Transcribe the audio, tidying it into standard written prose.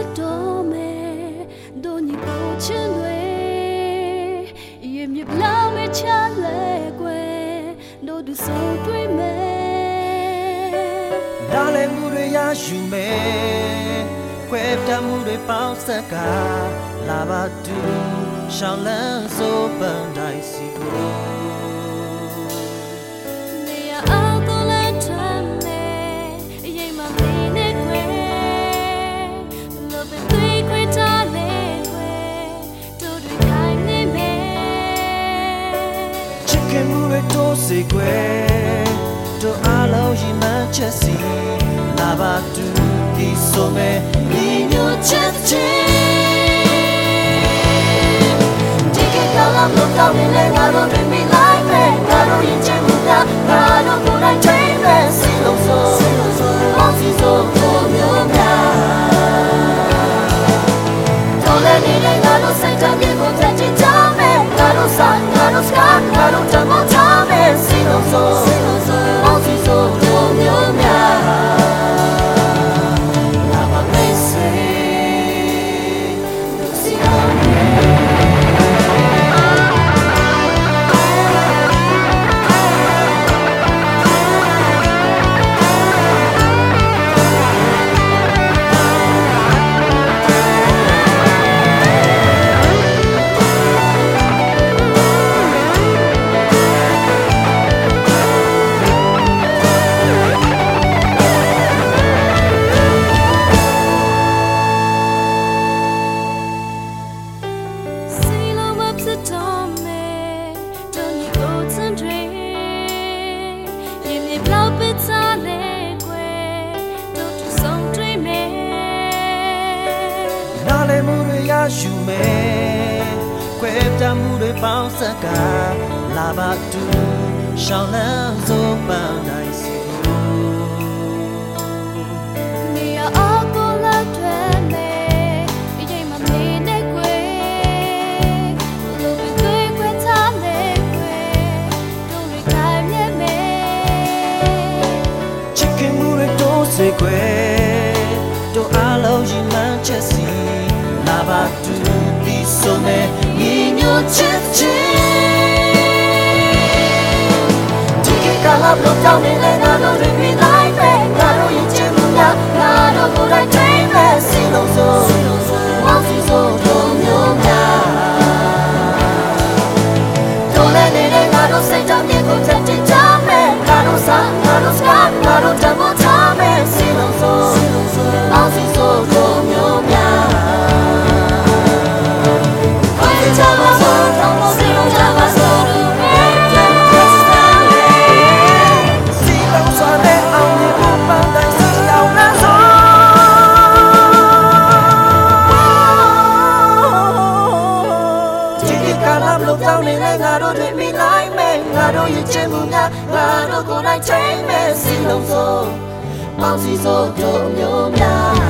တော်မယ်တို့ညီကိုချင်းတွေရေမြလောင်းမဲ့ချလဲကွယ်တို့သူဆုံးတွေ့မယ်ဒါလည်းမှုတွေရယူမယ်ခွဲတမ်းမှုတွေပေါင်းဆက်ကလာပါတူရှောင်းလန်းစိုးပန်းတိုင်းစီကိုတို့စေကွယ်တို့အားလုံးရည်မှန်းချက်စီလာပါတူဒီဆိုမဲ့ဒီမျိုးချက်ချင်းဒီကကလာမလို့တောင်းနေငါတို့တွေမိလိုက်မယ်ငါတို့ရင်ချင်မှုကငါတို့ကိုယ်တိုင်ချိန်မယ်စီလုံးစိုးပေါင်းစီစိုးကိုမျိုးများတော်လည်းနေငါတို့စိတ်ဓာတ်ကိုဖြတ်ချင်ကြမယ်ငါတို့ဆိုင်ငါတို့စကားငါတို့တမောထားမယ်စီလုံးစိုးပေါင်းစီစိုးကိုမျိုးများလာပါမယ်စေစီလုံးယူမယ်ခွဲတမ်းမှုတွေပေါင်းဆက်ကလာပါတူရှောင်းလန်းစိုးပန်းတိုင်းစီနေရအောင်ကိုလာတွေမယ်ဒီချိန်မှာနေနေကွယ်လူတွေခွဲထားလေကွယ်တို့တွေခိုင်မြဲမယ်ချစ်ခင်မှုတွေတို့စေကွယ်တို့အားလုံးရည်မှန်းချက်စီလာပါတူဒီဆိုမဲ့ညီညွတ်ချက်ချင်းဒီကကလာဘလို့တောင်းနေငါတို့တွေမိလိုက်မယ်ငါတို့ရင်ချင်မှုများငါတို့ကိုယ်တိုင်ချိန်မယ်စီလုံးစိုးပေါင်းစီစိုးတို့မျိုးများတို့လည်းနေငါတို့စိတ်ဓာတ်ကိုဖြတ်ချင်ကြမယ်ငါတို့စားငါတို့စကားငါတို့တမောထားမယ်စီလုံးစိုးပေါင်းစီစိုးတို့မျိုးများငါတို့တွေမိလိုက်မယ်ငါတို့ရဲ့ချစ်မှုများငါတို့ကိုယ်တိုင်ချိန်မယ်စီလုံးစိုးပေါင်းစီစိုးတို့မျိုးများ